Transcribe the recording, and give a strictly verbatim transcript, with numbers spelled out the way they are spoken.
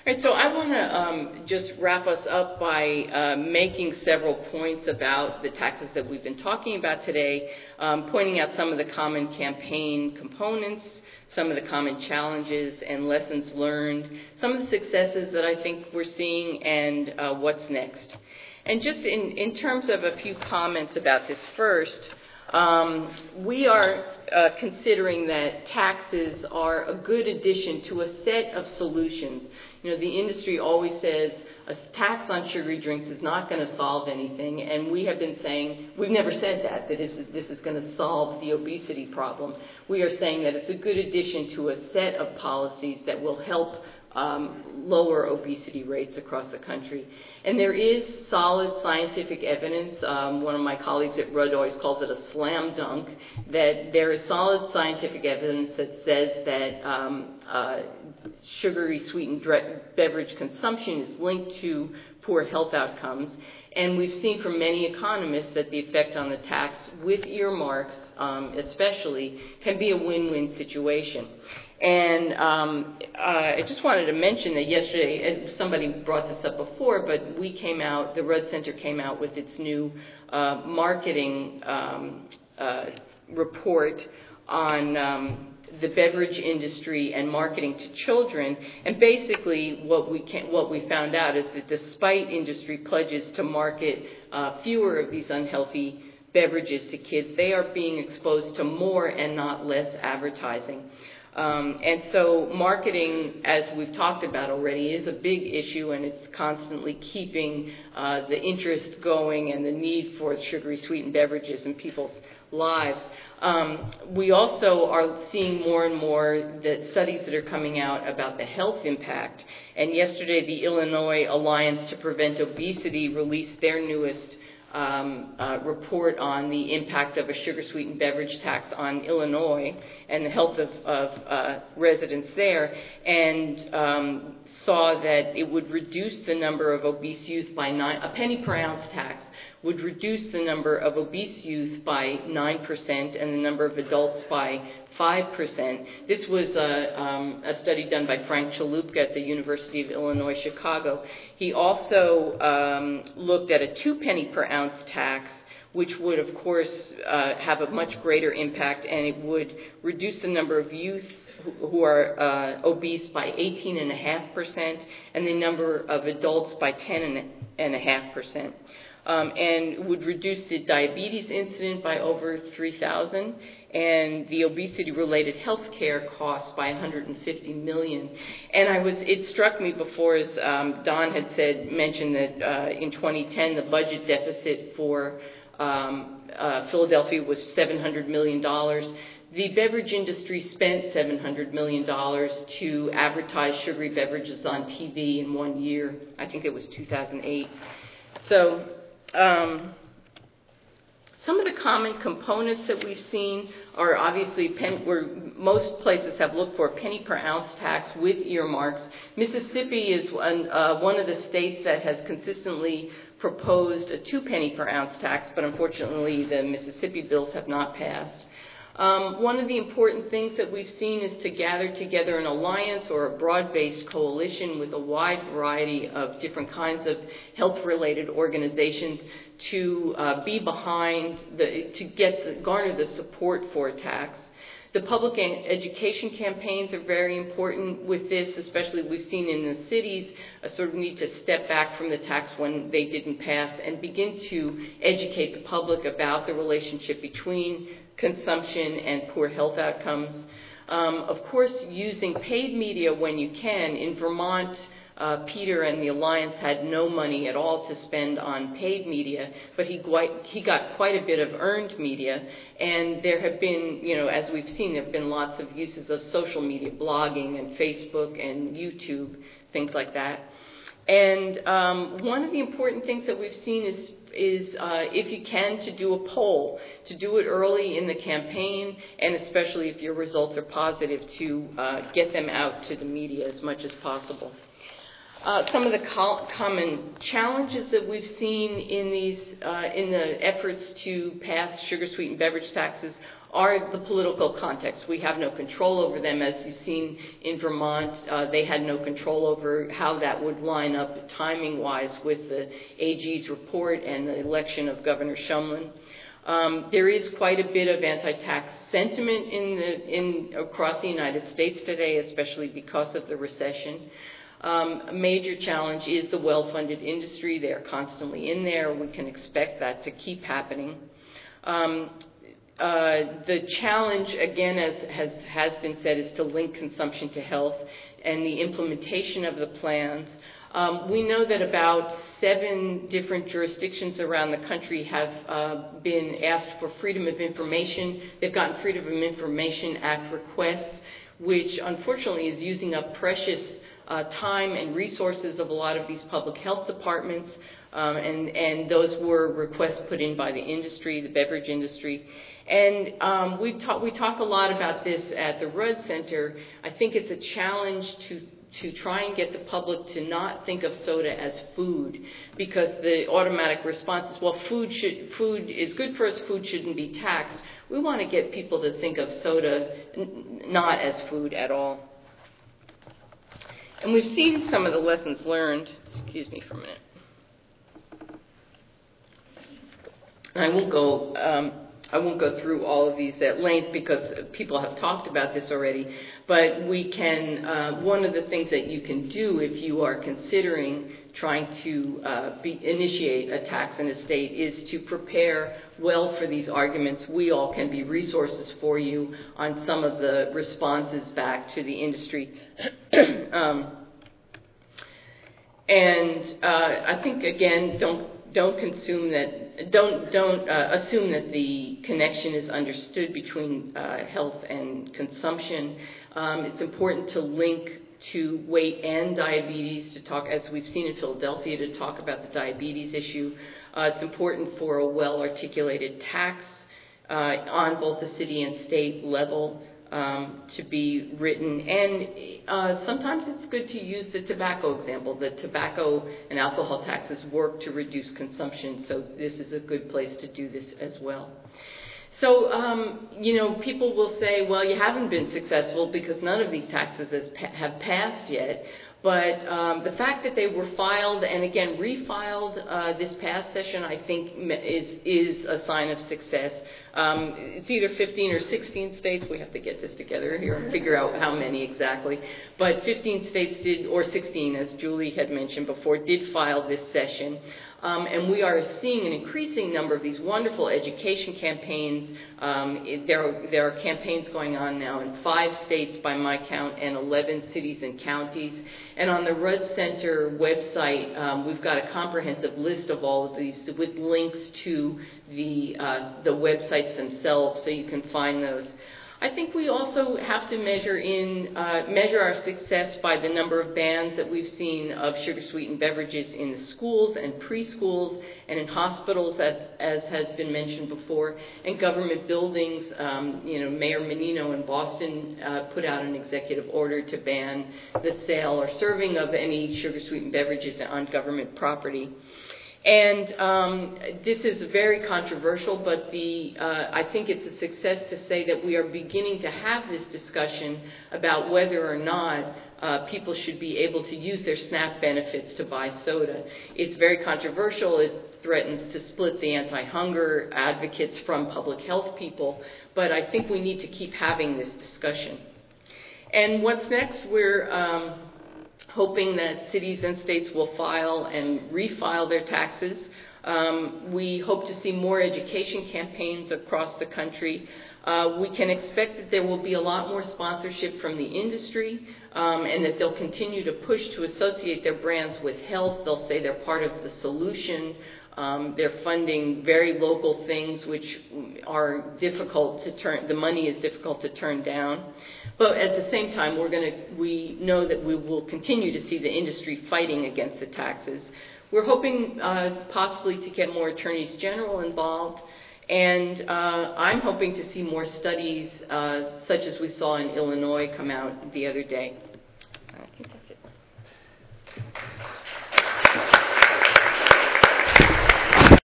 All right, so I want to um, just wrap us up by uh, making several points about the taxes that we've been talking about today, um, pointing out some of the common campaign components, some of the common challenges and lessons learned, some of the successes that I think we're seeing, and uh, what's next. And just in, in terms of a few comments about this first, um, we are uh, considering that taxes are a good addition to a set of solutions. You know, the industry always says a tax on sugary drinks is not going to solve anything, and we have been saying, we've never said that, that this is, this is going to solve the obesity problem. We are saying that it's a good addition to a set of policies that will help um, lower obesity rates across the country. And there is solid scientific evidence, um, one of my colleagues at Rudd always calls it a slam dunk, that there is solid scientific evidence that says that um, uh, sugary sweetened beverage consumption is linked to poor health outcomes. And we've seen from many economists that the effect on the tax with earmarks um, especially can be a win-win situation. And um, uh, I just wanted to mention that yesterday, somebody brought this up before, but we came out, the Rudd Center came out with its new uh, marketing um, uh, report on um, the beverage industry and marketing to children. And basically what we can, what we found out is that despite industry pledges to market uh, fewer of these unhealthy beverages to kids, they are being exposed to more and not less advertising. Um, and so marketing, as we've talked about already, is a big issue, and it's constantly keeping uh, the interest going and the need for sugary sweetened beverages in people's lives. Um, we also are seeing more and more the studies that are coming out about the health impact. And yesterday, the Illinois Alliance to Prevent Obesity released their newest Um, uh, report on the impact of a sugar-sweetened beverage tax on Illinois and the health of, of uh, residents there, and um, saw that it would reduce the number of obese youth by nine, a penny per ounce tax would reduce the number of obese youth by nine percent and the number of adults by five percent. This was a, um, a study done by Frank Chalupka at the University of Illinois, Chicago. He also um, looked at a two penny per ounce tax, which would, of course, uh, have a much greater impact, and it would reduce the number of youths who, who are uh, obese by eighteen point five percent and the number of adults by ten point five percent. Um, and would reduce the diabetes incident by over three thousand and the obesity-related health care costs by one hundred fifty million dollars. And I was, it struck me before, as um, Don had said, mentioned that uh, in twenty ten the budget deficit for um, uh, Philadelphia was seven hundred million dollars. The beverage industry spent seven hundred million dollars to advertise sugary beverages on T V in one year. I think it was two thousand eight. So, Um, some of the common components that we've seen are obviously, pen, where most places have looked for a penny per ounce tax with earmarks. Mississippi is one, uh, one of the states that has consistently proposed a two penny per ounce tax, but unfortunately the Mississippi bills have not passed. Um, one of the important things that we've seen is to gather together an alliance or a broad-based coalition with a wide variety of different kinds of health-related organizations to uh, be behind, the, to get the, garner the support for a tax. The public education campaigns are very important with this, especially we've seen in the cities a sort of need to step back from the tax when they didn't pass and begin to educate the public about the relationship between consumption and poor health outcomes. Um, of course, using paid media when you can. In Vermont, uh, Peter and the Alliance had no money at all to spend on paid media, but he, quite, he got quite a bit of earned media. And there have been, you know, as we've seen, there have been lots of uses of social media, blogging and Facebook and YouTube, things like that. And um, one of the important things that we've seen is is, uh, if you can, to do a poll, to do it early in the campaign, and especially if your results are positive, to uh, get them out to the media as much as possible. Uh, some of the co- common challenges that we've seen in these, uh, in the efforts to pass sugar-sweetened beverage taxes are the political context. We have no control over them. As you've seen in Vermont, uh, they had no control over how that would line up timing-wise with the A G's report and the election of Governor Shumlin. Um, there is quite a bit of anti-tax sentiment in the, in, across the United States today, especially because of the recession. Um, a major challenge is the well-funded industry. They are constantly in there. We can expect that to keep happening. Um, uh, the challenge, again, as has, has been said, is to link consumption to health and the implementation of the plans. Um, we know that about seven different jurisdictions around the country have uh, been asked for Freedom of Information. They've gotten Freedom of Information Act requests, which unfortunately is using up precious uh, time and resources of a lot of these public health departments. Um, and, and those were requests put in by the industry, the beverage industry. And um, we, talk, we talk a lot about this at the Rudd Center. I think it's a challenge to to try and get the public to not think of soda as food, because the automatic response is, well, food should, food is good for us, food shouldn't be taxed. We want to get people to think of soda n- not as food at all. And we've seen some of the lessons learned. Excuse me for a minute. And I won't go, um, I won't go through all of these at length because people have talked about this already. But we can, uh, one of the things that you can do if you are considering trying to uh, be, initiate a tax in a state is to prepare well for these arguments. We all can be resources for you on some of the responses back to the industry. um, and uh, I think, again, don't don't consume that, don't, don't uh, assume that the connection is understood between uh, health and consumption. Um, it's important to link to weight and diabetes, to talk, as we've seen in Philadelphia, to talk about the diabetes issue. Uh, it's important for a well-articulated tax uh, on both the city and state level um, to be written. And uh, sometimes it's good to use the tobacco example. The tobacco and alcohol taxes work to reduce consumption, so this is a good place to do this as well. So, um, you know, people will say, well, you haven't been successful because none of these taxes has pa- have passed yet. But um, the fact that they were filed and, again, refiled uh, this past session, I think, is is a sign of success. Um, it's either fifteen or sixteen states. We have to get this together here and figure out how many exactly. But fifteen states did, or sixteen, as Julie had mentioned before, did file this session. Um, and we are seeing an increasing number of these wonderful education campaigns. Um, it, there, are, there are campaigns going on now in five states by my count and eleven cities and counties. And on the Rudd Center website, um, we've got a comprehensive list of all of these with links to the, uh, the websites themselves, so you can find those. I think we also have to measure in uh, measure our success by the number of bans that we've seen of sugar-sweetened beverages in the schools and preschools and in hospitals, as, as has been mentioned before, and government buildings. Um, you know, Mayor Menino in Boston uh, put out an executive order to ban the sale or serving of any sugar-sweetened beverages on government property. And um, this is very controversial, but the, uh, I think it's a success to say that we are beginning to have this discussion about whether or not uh, people should be able to use their SNAP benefits to buy soda. It's very controversial. It threatens to split the anti-hunger advocates from public health people, but I think we need to keep having this discussion. And what's next? We're um, hoping that cities and states will file and refile their taxes. Um, we hope to see more education campaigns across the country. Uh, we can expect that there will be a lot more sponsorship from the industry, um, and that they'll continue to push to associate their brands with health. They'll say they're part of the solution. Um, they're funding very local things which are difficult to turn, the money is difficult to turn down. But at the same time, we're going to, we know that we will continue to see the industry fighting against the taxes. We're hoping uh, possibly to get more attorneys general involved, and uh, I'm hoping to see more studies uh, such as we saw in Illinois come out the other day. I think